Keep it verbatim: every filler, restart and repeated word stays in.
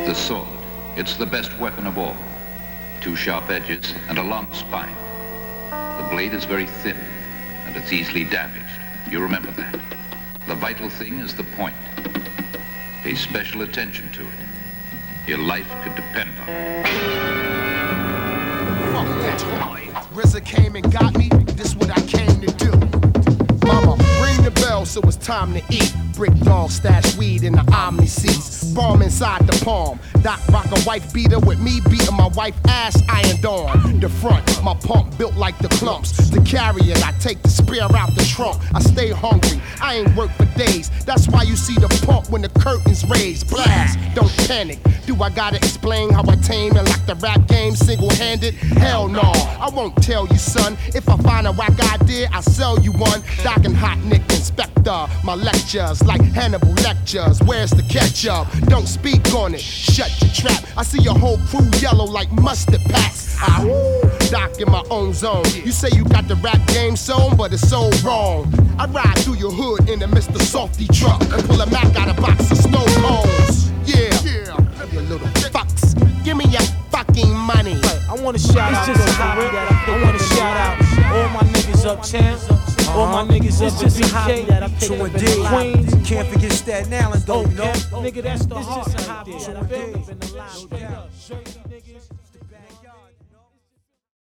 The sword. It's the best weapon of all. Two sharp edges and a long spine. The blade is very thin, and it's easily damaged. You remember that. The vital thing is the point. Pay special attention to it. Your life could depend on it. Fuck that. R Z A came and got me. This what I came to do. Mama, ring the bell, so it's time to eat. Brick dog stash weed in the Omni seats. Bomb inside the palm. Doc rock a wife beater with me beating my wife ass ironed on. The front, my pump built like the clumps. To carry it, I take the spear out the trunk. I stay hungry, I ain't worked for days. That's why you see the pump when the curtains raised. Blast, don't panic. Do I gotta explain how I tame and lock the rap game single-handed? Hell no, I won't tell you, son. If I find a whack idea, I'll sell you one. Doc and Hot Nick Inspector, my lectures like Hannibal lectures. Where's the ketchup? Don't speak on it, shut your trap. I see your whole crew yellow like mustard packs. I Doc in my own zone. You say you got the rap game sewn, but it's so wrong. I ride through your hood in a Mister Softy truck and pull a Mac out a box of snow cones. Yeah, yeah, you little fucks. Give me your fucking money. I wanna shout out, just I wanna shout out all my niggas uptown. Uh-huh. All my niggas up to B K, True indeed. Queens. Can't forget Staten Island, though, Okay. you know? Nigga, that's the heart. True indeed. Straight up.